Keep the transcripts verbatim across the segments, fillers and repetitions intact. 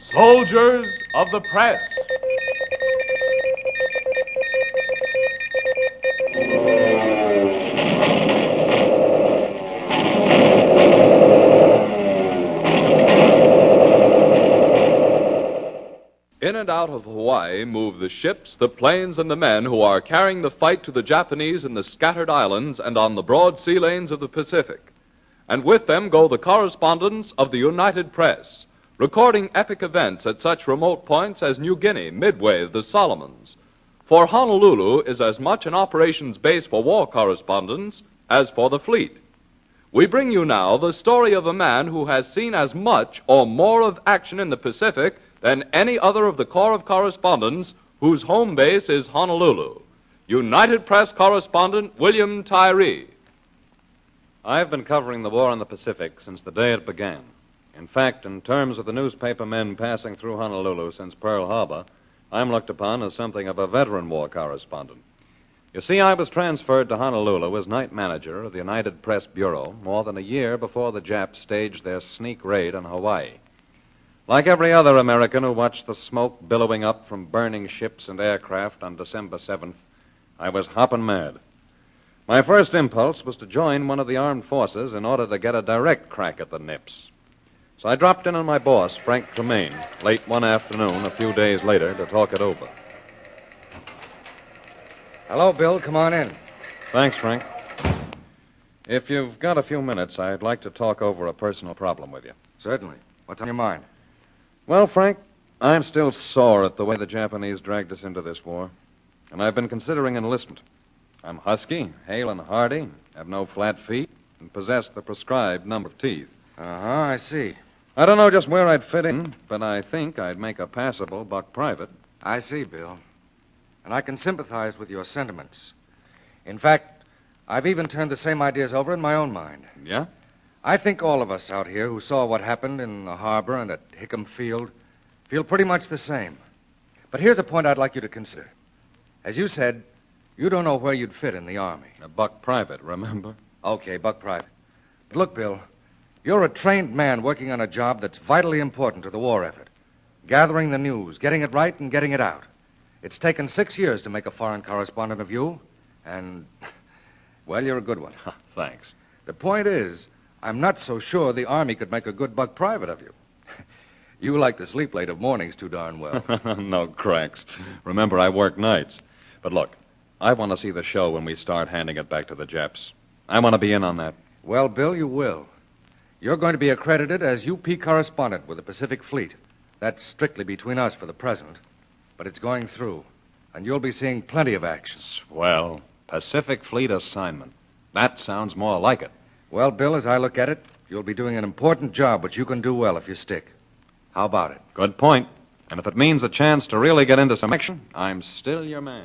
Soldiers of the Press. In and out of Hawaii move the ships, the planes, and the men who are carrying the fight to the Japanese in the scattered islands and on the broad sea lanes of the Pacific. And with them go the correspondents of the United Press, recording epic events at such remote points as New Guinea, Midway, the Solomons. For Honolulu is as much an operations base for war correspondents as for the fleet. We bring you now the story of a man who has seen as much or more of action in the Pacific than any other of the Corps of Correspondents whose home base is Honolulu. United Press correspondent William Tyree. I've been covering the war in the Pacific since the day it began. In fact, in terms of the newspaper men passing through Honolulu since Pearl Harbor, I'm looked upon as something of a veteran war correspondent. You see, I was transferred to Honolulu as night manager of the United Press Bureau more than a year before the Japs staged their sneak raid on Hawaii. Like every other American who watched the smoke billowing up from burning ships and aircraft on December seventh, I was hopping mad. My first impulse was to join one of the armed forces in order to get a direct crack at the Nips. So I dropped in on my boss, Frank Tremaine, late one afternoon a few days later to talk it over. Hello, Bill. Come on in. Thanks, Frank. If you've got a few minutes, I'd like to talk over a personal problem with you. Certainly. What's on your mind? Well, Frank, I'm still sore at the way the Japanese dragged us into this war, and I've been considering enlistment. I'm husky, hale and hearty, have no flat feet, and possess the prescribed number of teeth. Uh-huh, I see. I don't know just where I'd fit in, but I think I'd make a passable buck private. I see, Bill. And I can sympathize with your sentiments. In fact, I've even turned the same ideas over in my own mind. Yeah? I think all of us out here who saw what happened in the harbor and at Hickam Field feel pretty much the same. But here's a point I'd like you to consider. As you said, you don't know where you'd fit in the Army. A buck private, remember? Okay, buck private. But look, Bill, you're a trained man working on a job that's vitally important to the war effort. Gathering the news, getting it right, and getting it out. It's taken six years to make a foreign correspondent of you, and, well, you're a good one. Thanks. The point is, I'm not so sure the Army could make a good buck private of you. You like to sleep late of mornings too darn well. No cracks. Remember, I work nights. But look, I want to see the show when we start handing it back to the Japs. I want to be in on that. Well, Bill, you will. You're going to be accredited as U P correspondent with the Pacific Fleet. That's strictly between us for the present. But it's going through, and you'll be seeing plenty of action. Swell. Pacific Fleet assignment. That sounds more like it. Well, Bill, as I look at it, you'll be doing an important job which you can do well if you stick. How about it? Good point. And if it means a chance to really get into some action, I'm still your man.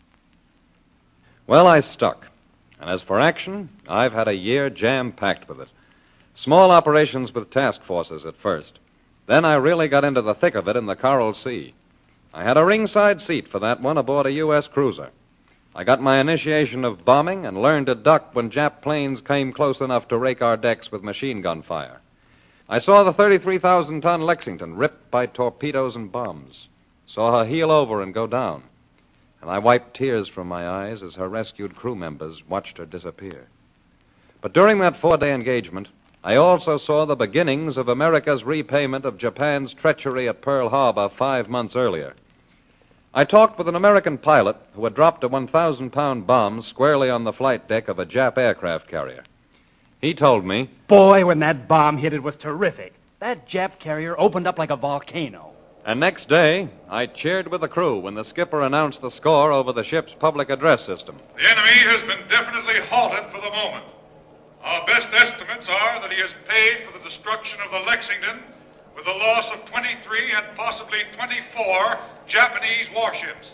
Well, I stuck. And as for action, I've had a year jam-packed with it. Small operations with task forces at first. Then I really got into the thick of it in the Coral Sea. I had a ringside seat for that one aboard a U S cruiser. I got my initiation of bombing and learned to duck when Jap planes came close enough to rake our decks with machine gun fire. I saw the thirty-three thousand ton Lexington ripped by torpedoes and bombs. Saw her heel over and go down. And I wiped tears from my eyes as her rescued crew members watched her disappear. But during that four-day engagement, I also saw the beginnings of America's repayment of Japan's treachery at Pearl Harbor five months earlier. I talked with an American pilot who had dropped a one thousand pound bomb squarely on the flight deck of a Jap aircraft carrier. He told me, Boy, when that bomb hit, it was terrific. That Jap carrier opened up like a volcano. And next day, I cheered with the crew when the skipper announced the score over the ship's public address system. The enemy has been definitely halted for the moment. Our best estimates are that he has paid for the destruction of the Lexington with the loss of twenty-three and possibly twenty-four Japanese warships.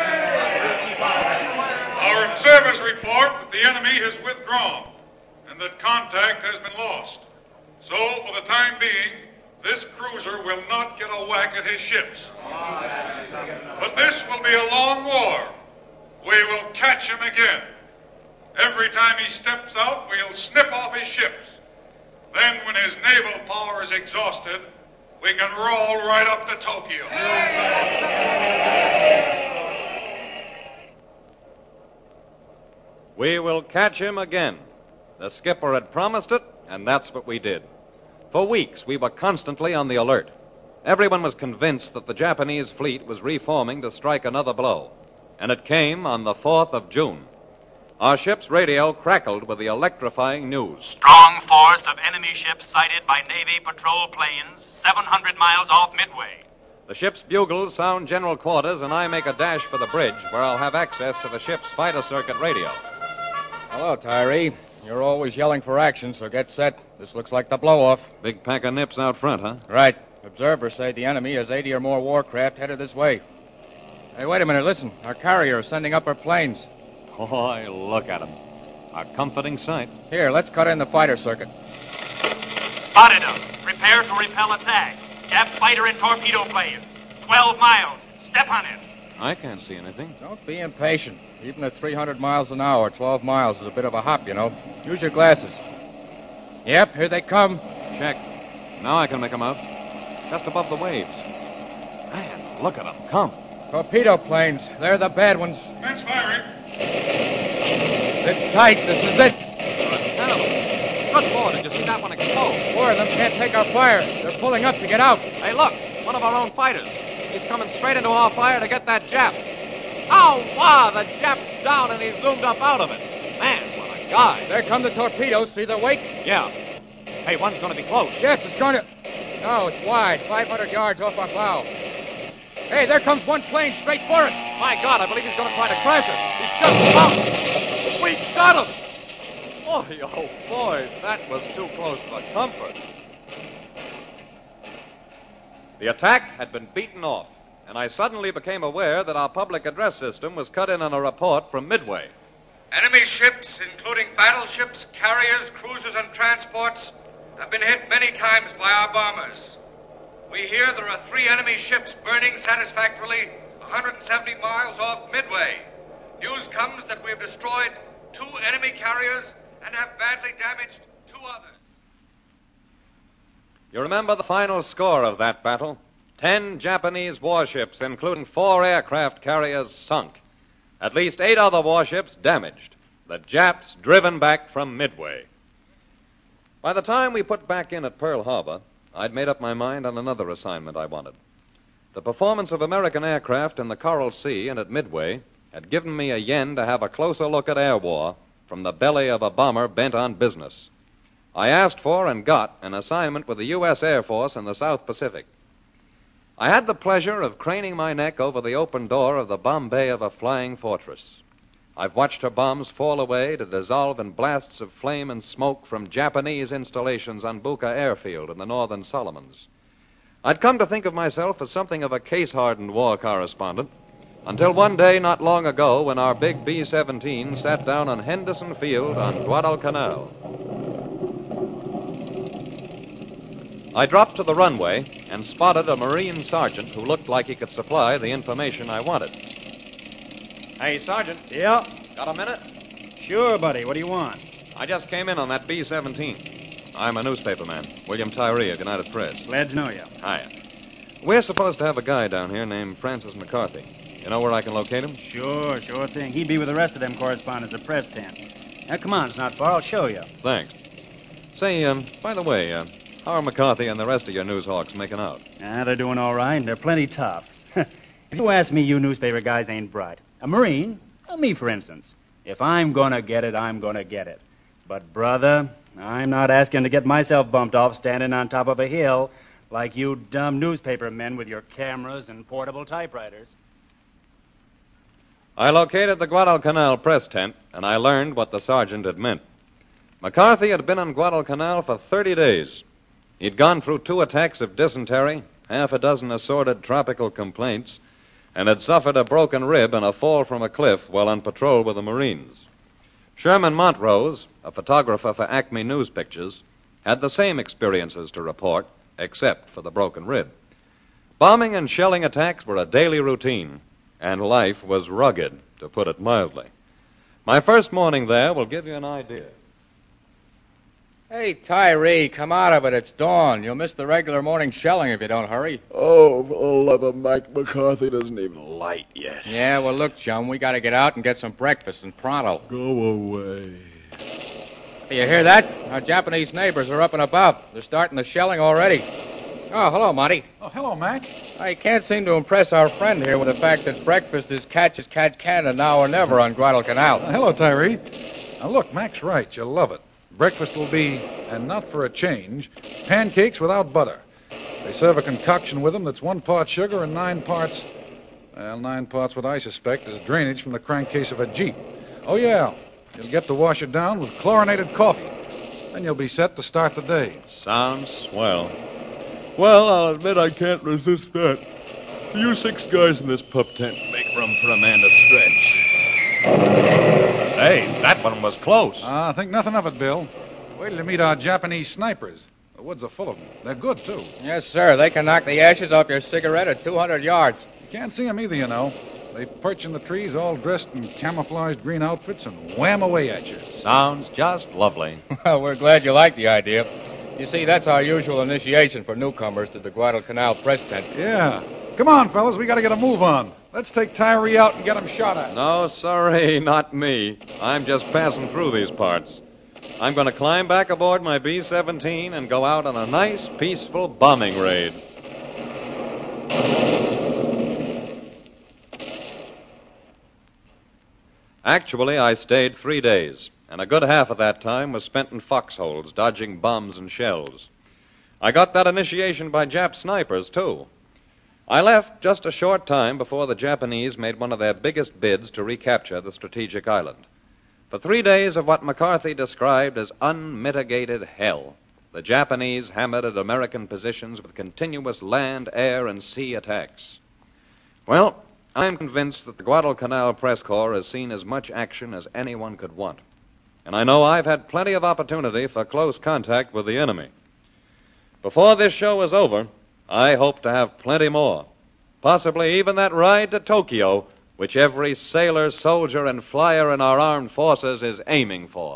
Our observers report that the enemy has withdrawn and that contact has been lost. So, for the time being, this cruiser will not get a whack at his ships. But this will be a long war. We will catch him again. Every time he steps out, we'll snip off his ships. Then, when his naval power is exhausted, we can roll right up to Tokyo. We will catch him again. The skipper had promised it, and that's what we did. For weeks, we were constantly on the alert. Everyone was convinced that the Japanese fleet was reforming to strike another blow. And it came on the fourth of June. Our ship's radio crackled with the electrifying news. Strong force of enemy ships sighted by Navy patrol planes seven hundred miles off Midway. The ship's bugles sound general quarters, and I make a dash for the bridge, where I'll have access to the ship's fighter circuit radio. Hello, Tyree. You're always yelling for action, so get set. This looks like the blow-off. Big pack of nips out front, huh? Right. Observers say the enemy has eighty or more warcraft headed this way. Hey, wait a minute, listen. Our carrier is sending up her planes. Boy, look at them. A comforting sight. Here, let's cut in the fighter circuit. Spotted them. Prepare to repel attack. Jap fighter and torpedo planes. Twelve miles. Step on it. I can't see anything. Don't be impatient. Even at three hundred miles an hour, twelve miles is a bit of a hop, you know. Use your glasses. Yep, here they come. Check. Now I can make them out. Just above the waves. Man, look at them. Come. Torpedo planes. They're the bad ones. Men's firing. Sit tight. This is it. Ten of them. Good Lord, did you see that one explode? Four of them can't take our fire. They're pulling up to get out. Hey, look. One of our own fighters. He's coming straight into our fire to get that Jap. Oh, wow, the Jap's down and he's zoomed up out of it. Man, what a guy. There come the torpedoes. See the wake? Yeah. Hey, one's going to be close. Yes, it's going to... No, it's wide. five hundred yards off our bow. Hey, there comes one plane straight for us. My God, I believe he's going to try to crash us. He's just about. We got him. Boy, oh, boy, that was too close for comfort. The attack had been beaten off, and I suddenly became aware that our public address system was cut in on a report from Midway. Enemy ships, including battleships, carriers, cruisers, and transports, have been hit many times by our bombers. We hear there are three enemy ships burning satisfactorily one hundred seventy miles off Midway. News comes that we've destroyed two enemy carriers and have badly damaged two others. You remember the final score of that battle? Ten Japanese warships, including four aircraft carriers, sunk. At least eight other warships damaged. The Japs driven back from Midway. By the time we put back in at Pearl Harbor, I'd made up my mind on another assignment I wanted. The performance of American aircraft in the Coral Sea and at Midway had given me a yen to have a closer look at air war from the belly of a bomber bent on business. I asked for and got an assignment with the U S Air Force in the South Pacific. I had the pleasure of craning my neck over the open door of the Bombay of a flying fortress. I've watched her bombs fall away to dissolve in blasts of flame and smoke from Japanese installations on Buka Airfield in the northern Solomons. I'd come to think of myself as something of a case-hardened war correspondent until one day not long ago when our big B seventeen sat down on Henderson Field on Guadalcanal. I dropped to the runway and spotted a Marine sergeant who looked like he could supply the information I wanted. Hey, Sergeant. Yeah? Got a minute? Sure, buddy. What do you want? I just came in on that B seventeen. I'm a newspaper man, William Tyree of United Press. Glad to know you. Hiya. We're supposed to have a guy down here named Francis McCarthy. You know where I can locate him? Sure, sure thing. He'd be with the rest of them correspondents at Press Tent. Now, come on. It's not far. I'll show you. Thanks. Say, um, by the way, uh, how are McCarthy and the rest of your news hawks making out? Ah, they're doing all right. They're plenty tough. If you ask me, you newspaper guys ain't bright. A Marine? Well, me, for instance. If I'm gonna get it, I'm gonna get it. But, brother, I'm not asking to get myself bumped off standing on top of a hill like you dumb newspaper men with your cameras and portable typewriters. I located the Guadalcanal press tent, and I learned what the sergeant had meant. McCarthy had been on Guadalcanal for thirty days. He'd gone through two attacks of dysentery, half a dozen assorted tropical complaints, and had suffered a broken rib and a fall from a cliff while on patrol with the Marines. Sherman Montrose, a photographer for Acme News Pictures, had the same experiences to report, except for the broken rib. Bombing and shelling attacks were a daily routine, and life was rugged, to put it mildly. My first morning there will give you an idea. Hey, Tyree, come out of it. It's dawn. You'll miss the regular morning shelling if you don't hurry. Oh, for the love of Mike, McCarthy doesn't even light yet. Yeah, well, look, chum, we got to get out and get some breakfast and pronto. Go away. You hear that? Our Japanese neighbors are up and about. They're starting the shelling already. Oh, hello, Monty. Oh, hello, Mac. I can't seem to impress our friend here with the fact that breakfast is catch as catch can and now or never on Guadalcanal. Uh, hello, Tyree. Now, look, Mac's right. You'll love it. Breakfast will be, and not for a change, pancakes without butter. They serve a concoction with them that's one part sugar and nine parts, well, nine parts what I suspect is drainage from the crankcase of a Jeep. Oh, yeah, you'll get to wash it down with chlorinated coffee. Then you'll be set to start the day. Sounds swell. Well, I'll admit I can't resist that. So you six guys in this pup tent make room for a man to stretch. Say, that one was close. Ah, think nothing of it, Bill. Wait till you meet our Japanese snipers. The woods are full of them. They're good, too. Yes, sir. They can knock the ashes off your cigarette at two hundred yards. You can't see them either, you know. They perch in the trees all dressed in camouflaged green outfits and wham away at you. Sounds just lovely. Well, we're glad you like the idea. You see, that's our usual initiation for newcomers to the Guadalcanal press tent. Yeah. Come on, fellas. We got to get a move on. Let's take Tyree out and get him shot at. No, sorry, not me. I'm just passing through these parts. I'm going to climb back aboard my B seventeen and go out on a nice, peaceful bombing raid. Actually, I stayed three days, and a good half of that time was spent in foxholes, dodging bombs and shells. I got that initiation by Jap snipers, too. I left just a short time before the Japanese made one of their biggest bids to recapture the strategic island. For three days of what McCarthy described as unmitigated hell, the Japanese hammered at American positions with continuous land, air, and sea attacks. Well, I'm convinced that the Guadalcanal Press Corps has seen as much action as anyone could want. And I know I've had plenty of opportunity for close contact with the enemy. Before this show is over, I hope to have plenty more. Possibly even that ride to Tokyo, which every sailor, soldier, and flyer in our armed forces is aiming for.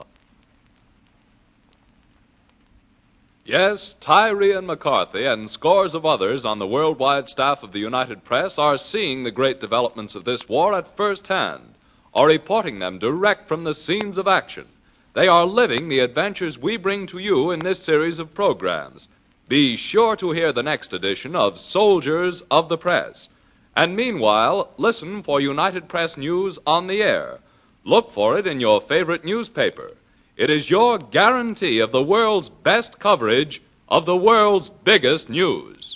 Yes, Tyree and McCarthy and scores of others on the worldwide staff of the United Press are seeing the great developments of this war at first hand, or reporting them direct from the scenes of action. They are living the adventures we bring to you in this series of programs. Be sure to hear the next edition of Soldiers of the Press. And meanwhile, listen for United Press News on the air. Look for it in your favorite newspaper. It is your guarantee of the world's best coverage of the world's biggest news.